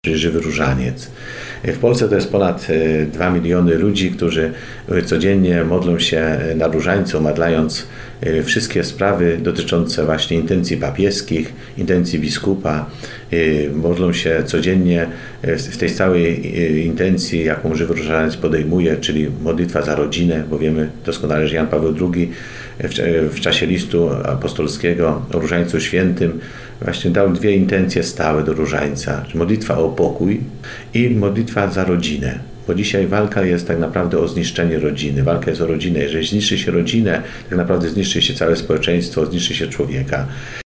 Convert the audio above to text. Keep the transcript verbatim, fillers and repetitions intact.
czyli żywy różaniec. W Polsce to jest ponad dwa miliony ludzi, którzy codziennie modlą się na różańcu, madlając wszystkie sprawy dotyczące właśnie intencji papieskich, intencji biskupa. Modlą się codziennie w tej całej intencji, jaką żywy różaniec podejmuje, czyli modlitwa za rodzinę, bo wiemy doskonale, że Jan Paweł drugi w czasie listu apostolskiego o Różańcu Świętym właśnie dał dwie intencje stałe do różańca, modlitwa o pokój i modlitwa za rodzinę. Bo dzisiaj walka jest tak naprawdę o zniszczenie rodziny. Walka jest o rodzinę. Jeżeli zniszczy się rodzinę, tak naprawdę zniszczy się całe społeczeństwo, zniszczy się człowieka.